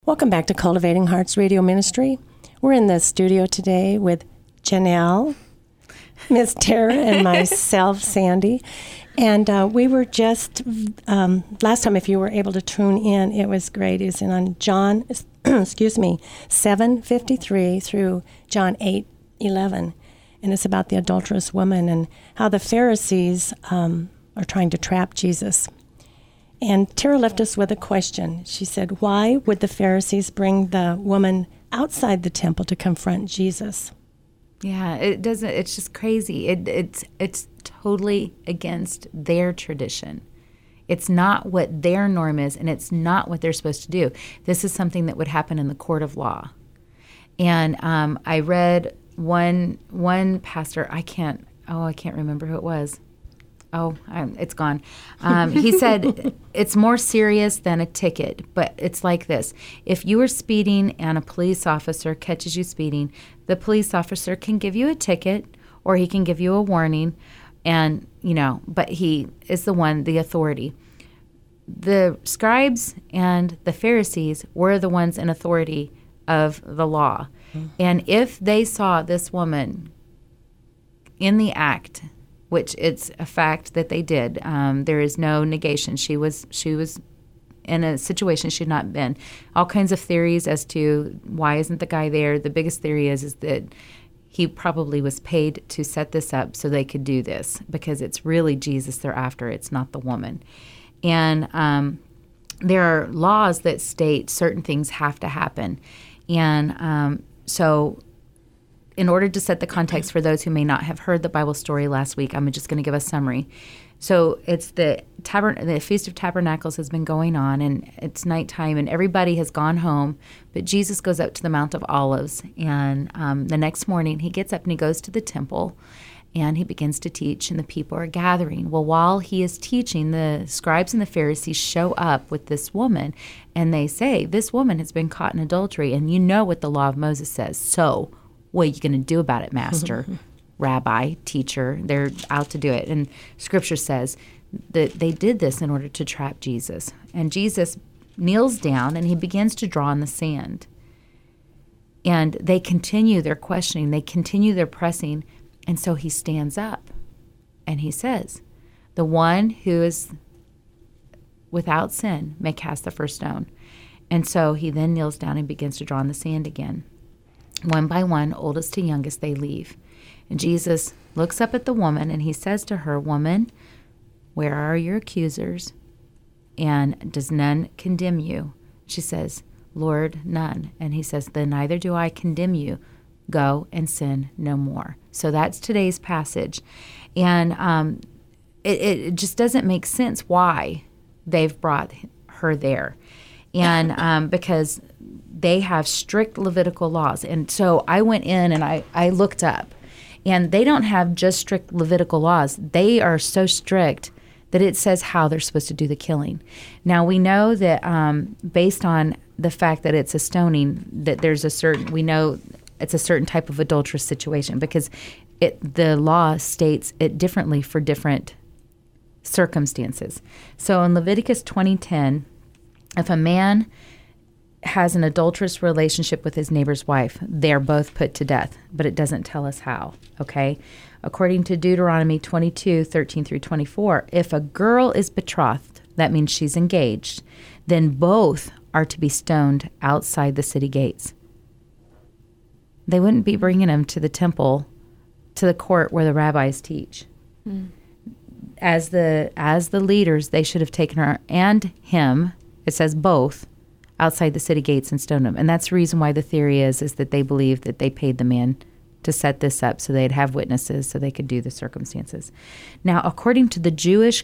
Welcome back to Cultivating Hearts Radio Ministry. We're in the studio today with Janelle, Miss Tara, and myself, Sandy. And we were just, last time, if you were able to tune in, it was great. It was on John, 7:53 through John 8:11. And it's about the adulterous woman and how the Pharisees are trying to trap Jesus. And Tara left us with a question. She said, why would the Pharisees bring the woman outside the temple to confront Jesus? Yeah, it doesn't. It's just crazy. It's totally against their tradition. It's not what their norm is, and it's not what they're supposed to do. This is something that would happen in the court of law. And I read one pastor. I can't remember who it was. It's gone. He said it's more serious than a ticket, but it's like this. If you are speeding and a police officer catches you speeding, the police officer can give you a ticket or he can give you a warning, and, but he is the authority. The scribes and the Pharisees were the ones in authority of the law. Mm-hmm. And if they saw this woman in the act, which it's a fact that they did. There is no negation. She was in a situation she had not been. All kinds of theories as to why isn't the guy there. The biggest theory is that he probably was paid to set this up so they could do this, because it's really Jesus they're after. It's not the woman. And there are laws that state certain things have to happen. And so in order to set the context for those who may not have heard the Bible story last week, I'm just going to give a summary. So it's the Feast of Tabernacles has been going on, and it's nighttime, and everybody has gone home, but Jesus goes out to the Mount of Olives, and the next morning he gets up and he goes to the temple, and he begins to teach, and the people are gathering. Well, while he is teaching, the scribes and the Pharisees show up with this woman, and they say, this woman has been caught in adultery, and you know what the law of Moses says, so what are you going to do about it, master, rabbi, teacher? They're out to do it. And Scripture says that they did this in order to trap Jesus. And Jesus kneels down and he begins to draw in the sand. And they continue their questioning. They continue their pressing. And so he stands up and he says, the one who is without sin may cast the first stone. And so he then kneels down and begins to draw in the sand again. One by one, oldest to youngest, they leave. And Jesus looks up at the woman and he says to her, woman, where are your accusers? And does none condemn you? She says, Lord, none. And he says, then neither do I condemn you. Go and sin no more. So that's today's passage. And it just doesn't make sense why they've brought her there. And because they have strict Levitical laws. And so I went in and I looked up. And they don't have just strict Levitical laws. They are so strict that it says how they're supposed to do the killing. Now, we know that based on the fact that it's a stoning, that we know it's a certain type of adulterous situation, because the law states it differently for different circumstances. So in Leviticus 20:10, if a man has an adulterous relationship with his neighbor's wife, they're both put to death, but it doesn't tell us how, okay? According to Deuteronomy 22:13 through 24, if a girl is betrothed, that means she's engaged, then both are to be stoned outside the city gates. They wouldn't be bringing them to the temple, to the court where the rabbis teach. Mm. As the leaders, they should have taken her and him, it says both, outside the city gates and stoned them. And that's the reason why the theory is that they believe that they paid the man to set this up so they'd have witnesses so they could do the circumstances. Now, according to the Jewish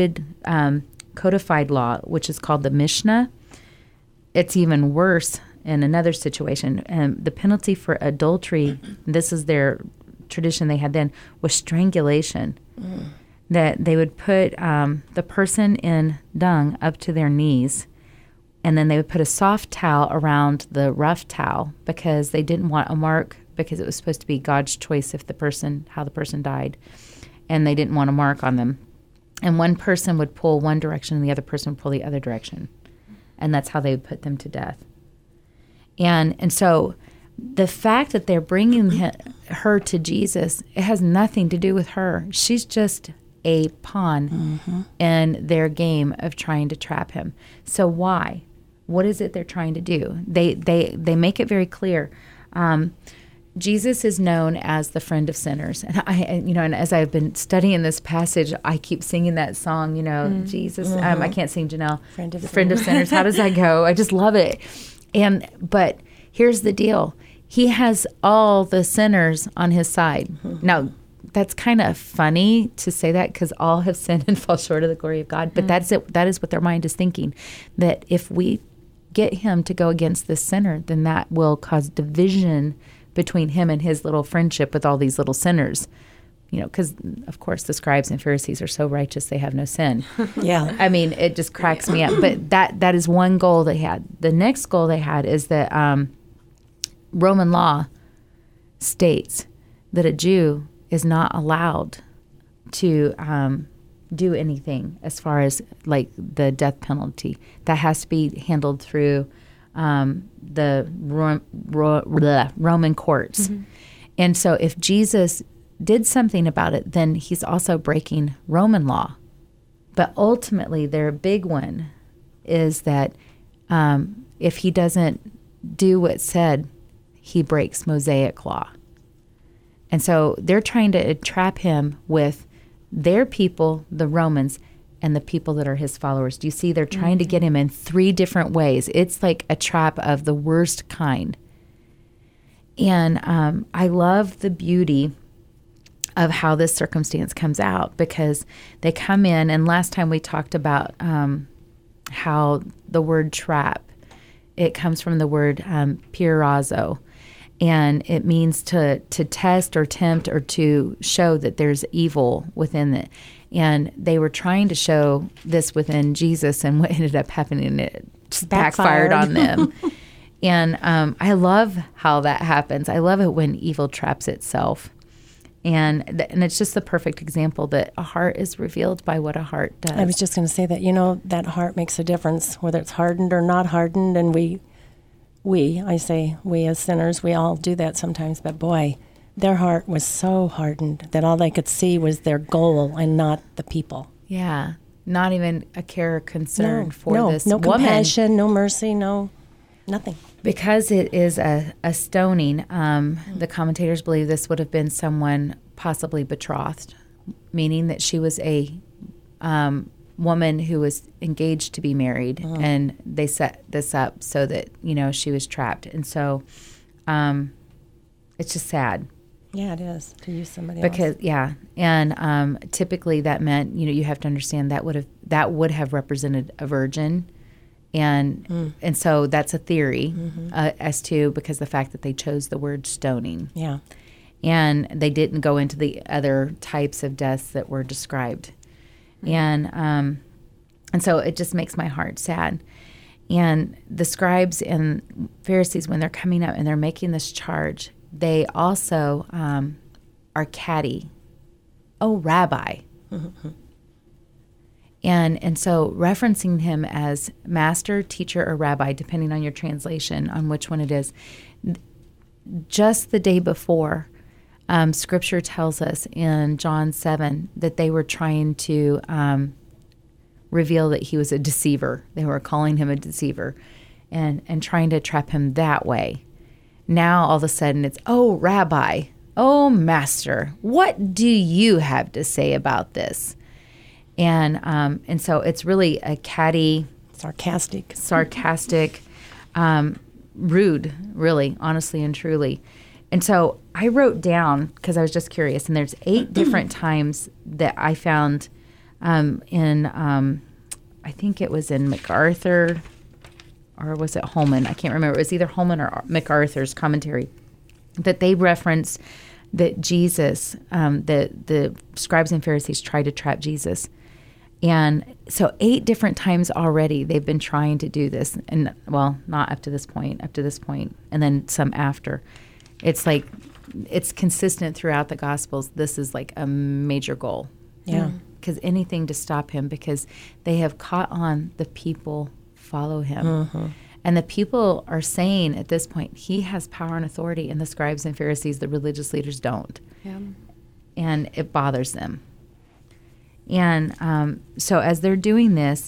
codified law, which is called the Mishnah, it's even worse in another situation. The penalty for adultery, this is their tradition they had then, was strangulation. Mm. That they would put the person in dung up to their knees, and then they would put a soft towel around the rough towel because they didn't want a mark, because it was supposed to be God's choice how the person died, and they didn't want a mark on them. And one person would pull one direction and the other person would pull the other direction. And that's how they would put them to death. And so the fact that they're bringing her to Jesus, it has nothing to do with her. She's just a pawn in their game of trying to trap him. So why? What is it they're trying to do? They make it very clear. Jesus is known as the friend of sinners, and and as I've been studying this passage, I keep singing that song. Jesus. I can't sing, Janelle. Friend of sinners. How does that go? I just love it. But here's the deal: he has all the sinners on his side. Now, that's kind of funny to say that because all have sinned and fall short of the glory of God. But that's it. That is what their mind is thinking. That if we get him to go against this sinner, then that will cause division between him and his little friendship with all these little sinners. Because, of course, the scribes and Pharisees are so righteous they have no sin. Yeah. I mean, it just cracks me up. But that is one goal they had. The next goal they had is that Roman law states that a Jew is not allowed to do anything as far as like the death penalty. That has to be handled through the Roman courts. And so if Jesus did something about it, then he's also breaking Roman law. But ultimately, their big one is that if he doesn't do what's said, he breaks Mosaic law. And so they're trying to trap him with their people, the Romans, and the people that are his followers. Do you see? They're trying to get him in 3 different ways. It's like a trap of the worst kind. And I love the beauty of how this circumstance comes out, because they come in, and last time we talked about how the word trap, it comes from the word peirazo, and it means to test or tempt or to show that there's evil within it. And they were trying to show this within Jesus, and what ended up happening, it just backfired on them. And I love how that happens. I love it when evil traps itself. And it's just the perfect example that a heart is revealed by what a heart does. I was just going to say that, that heart makes a difference, whether it's hardened or not hardened. And we as sinners, we all do that sometimes. But boy, their heart was so hardened that all they could see was their goal and not the people. Yeah. Not even a care or concern for this no woman. Compassion, no mercy, no nothing. Because it is a stoning, the commentators believe this would have been someone possibly betrothed, meaning that she was a woman who was engaged to be married, and they set this up so that, she was trapped. And so it's just sad. Yeah, it is, to use somebody else. Because, yeah. And typically that meant, you have to understand that would have represented a virgin. And so that's a theory as to, because the fact that they chose the word stoning. Yeah. And they didn't go into the other types of deaths that were described. And so it just makes my heart sad. And the scribes and Pharisees, when they're coming up and they're making this charge, they also are catty. Oh, Rabbi. And so referencing him as master, teacher, or rabbi, depending on your translation, on which one it is. Just the day before, Scripture tells us in John 7 that they were trying to reveal that he was a deceiver. They were calling him a deceiver and trying to trap him that way. Now, all of a sudden, it's, oh, Rabbi, oh, Master, what do you have to say about this? And so it's really a catty, sarcastic, rude, really, honestly and truly. And so I wrote down, because I was just curious, and there's 8 different times that I found in, I think it was in MacArthur, or was it Holman? I can't remember. It was either Holman or MacArthur's commentary, that they referenced that Jesus, the scribes and Pharisees tried to trap Jesus. And so 8 different times already they've been trying to do this. And, well, not up to this point, and then some after. It's like, it's consistent throughout the Gospels. This is like a major goal. Yeah. Because anything to stop him, because they have caught on the people follow him. And the people are saying at this point, he has power and authority, and the scribes and Pharisees, the religious leaders, don't. Yeah. And it bothers them. And so as they're doing this,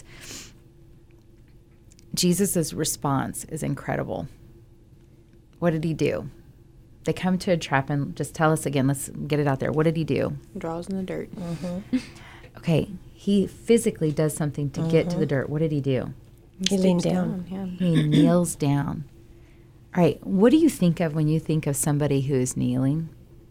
Jesus' response is incredible. What did he do? They come to a trap, and just tell us again. Let's get it out there. What did he do? Draws in the dirt. Okay, he physically does something to get to the dirt. What did he do? He leaned down. Yeah. He kneels down. All right, what do you think of when you think of somebody who is kneeling?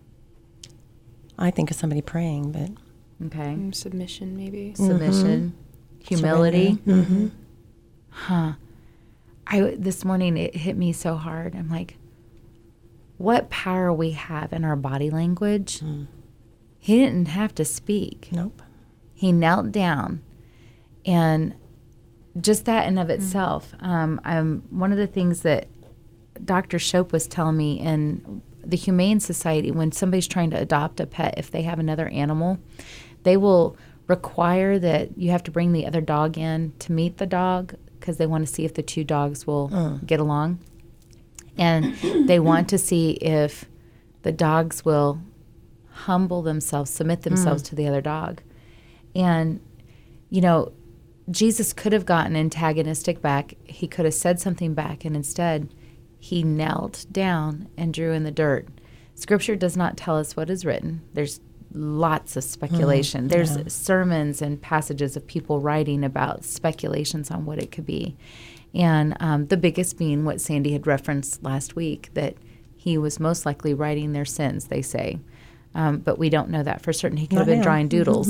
I think of somebody praying, but Okay, Submission, maybe. submission, humility. Surrender. Huh. This morning it hit me so hard. I'm like, what power we have in our body language. He didn't have to speak. Nope. He knelt down, and just that in of itself. One of the things that Dr. Shope was telling me in the Humane Society, when somebody's trying to adopt a pet, if they have another animal, they will require that you have to bring the other dog in to meet the dog, because they want to see if the two dogs will get along. And they want to see if the dogs will humble themselves, submit themselves to the other dog. And, you know, Jesus could have gotten antagonistic back. He could have said something back, and instead he knelt down and drew in the dirt. Scripture does not tell us what is written. There's lots of speculation. There's sermons and passages of people writing about speculations on what it could be. And the biggest being what Sandy had referenced last week, that he was most likely writing their sins, they say. But we don't know that for certain. He could have been drawing doodles.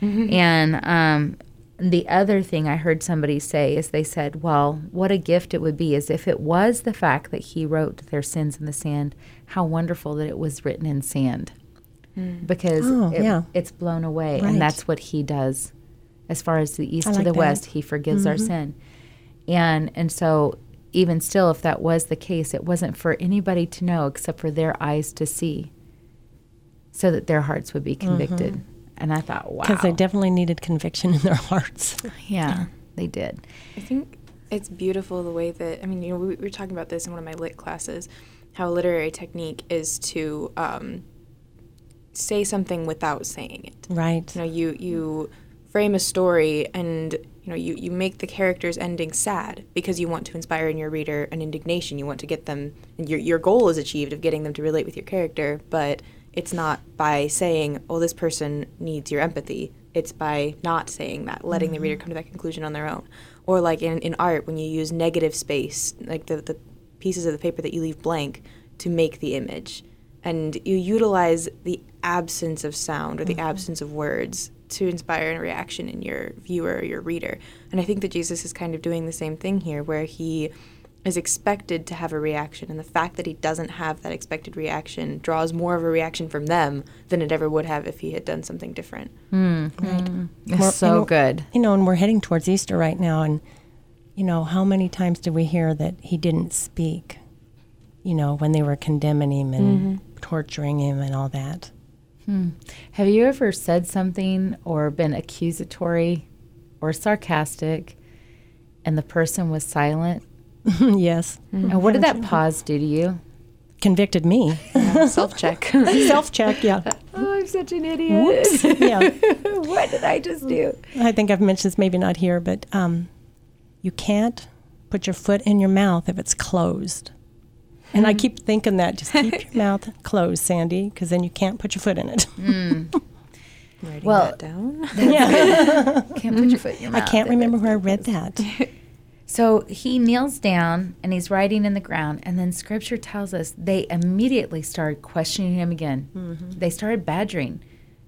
And the other thing I heard somebody say is they said, well, what a gift it would be is if it was the fact that he wrote their sins in the sand, how wonderful that it was written in sand. Because it's blown away. Right. And that's what he does. As far as the east to like the that. west, he forgives our sin. And so even still, if that was the case, it wasn't for anybody to know except for their eyes to see, so that their hearts would be convicted. And I thought, wow. Because they definitely needed conviction in their hearts. Yeah, they did. I think it's beautiful the way that, I mean, you know, we were talking about this in one of my lit classes, how a literary technique is to say something without saying it. Right. You know, you frame a story, and you know, you make the character's ending sad because you want to inspire in your reader an indignation. You want to get them, and your goal is achieved of getting them to relate with your character, but it's not by saying, oh, this person needs your empathy. It's by not saying that, letting the reader come to that conclusion on their own. Or like in art, when you use negative space, like the pieces of the paper that you leave blank to make the image. And you utilize the absence of sound or the absence of words to inspire a reaction in your viewer or your reader. And I think that Jesus is kind of doing the same thing here, where he is expected to have a reaction, and the fact that he doesn't have that expected reaction draws more of a reaction from them than it ever would have if he had done something different. Right. It's so good. You know, and we're heading towards Easter right now, and, you know, how many times do we hear that he didn't speak, you know, when they were condemning him and torturing him and all that? Have you ever said something or been accusatory or sarcastic and the person was silent? Yes. And what did that pause do to you? Convicted me. Self-check. Self-check, yeah. Oh, I'm such an idiot. Whoops. Yeah. What did I just do? I think I've mentioned this, maybe not here, but you can't put your foot in your mouth if it's closed. And I keep thinking that, just keep your mouth closed, Sandy, because then you can't put your foot in it. Writing Well, that down. Yeah. Can't put your foot in your I mouth. can't remember where I read that. So he kneels down and he's writing in the ground, and then Scripture tells us they immediately started questioning him again. They started badgering,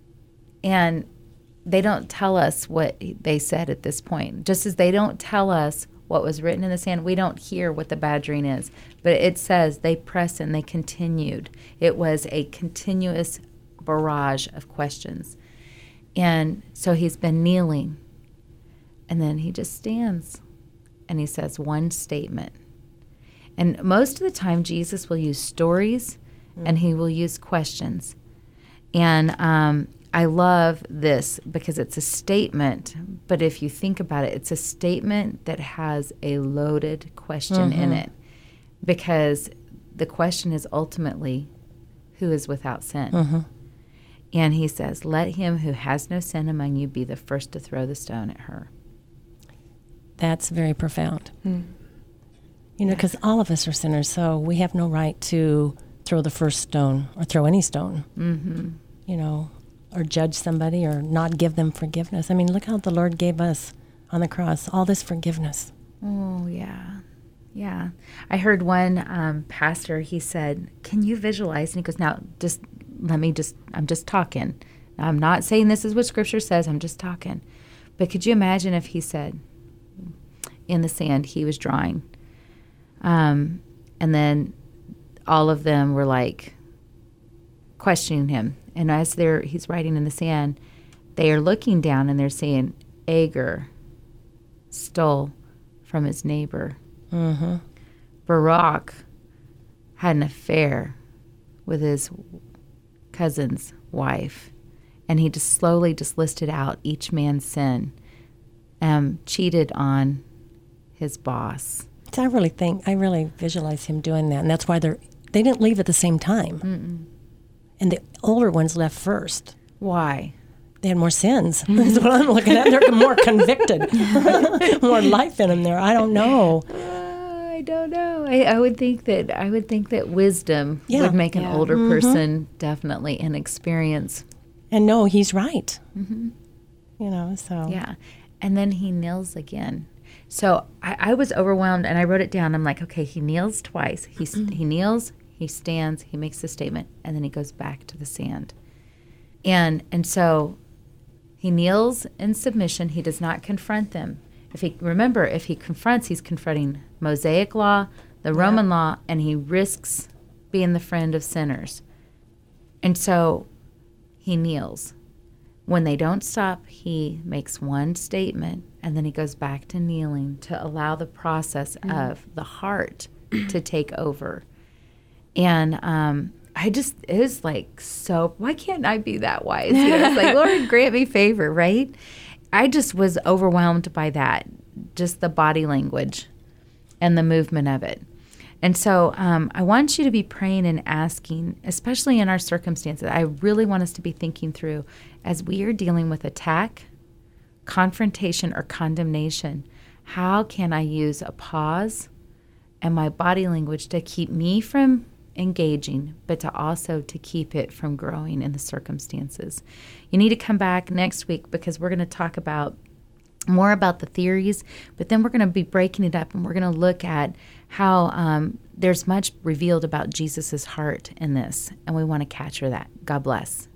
and they don't tell us what they said at this point. Just as they don't tell us what was written in the sand, we don't hear what the badgering is. But it says they pressed and they continued. It was a continuous barrage of questions. And so he's been kneeling, and then he just stands. And he says one statement. And most of the time, Jesus will use stories and he will use questions. And I love this because it's a statement, but if you think about it, it's a statement that has a loaded question in it, because the question is ultimately, who is without sin? And he says, let him who has no sin among you be the first to throw the stone at her. That's very profound. You know, because all of us are sinners, so we have no right to throw the first stone or throw any stone, you know, or judge somebody or not give them forgiveness. I mean, look how the Lord gave us on the cross all this forgiveness. Oh, yeah. Yeah. I heard one pastor, he said, can you visualize? And he goes, now, I'm just talking. Now, I'm not saying this is what Scripture says. I'm just talking. But could you imagine if he said, in the sand, he was drawing. And then all of them were like questioning him. And as he's writing in the sand, they are looking down and they're saying, Agar stole from his neighbor. Barak had an affair with his cousin's wife. And he just slowly listed out each man's sin. Cheated on his boss. So I really visualize him doing that. And that's why they didn't leave at the same time. And the older ones left first. Why? They had more sins. That's what I'm looking at. They're more convicted. More life in them there. I don't know. I don't know. I would think that wisdom would make an older person definitely an experience. And no, he's right. You know, so. Yeah. And then he kneels again. So I was overwhelmed, and I wrote it down. I'm like, okay, he kneels twice. He kneels, he stands, he makes a statement, and then he goes back to the sand. And so he kneels in submission. He does not confront them. If he confronts, he's confronting Mosaic law, the Roman law, and he risks being the friend of sinners. And so he kneels. When they don't stop, he makes one statement, and then he goes back to kneeling to allow the process of the heart to take over. And it was like, so why can't I be that wise? You know, it's like, Lord, grant me favor, right? I just was overwhelmed by that, just the body language and the movement of it. And so I want you to be praying and asking, especially in our circumstances. I really want us to be thinking through, as we are dealing with attack, confrontation, or condemnation, how can I use a pause and my body language to keep me from engaging, but to keep it from growing in the circumstances? You need to come back next week, because we're going to talk more about the theories, but then we're going to be breaking it up, and we're going to look at how there's much revealed about Jesus's heart in this, and we want to capture that. God bless.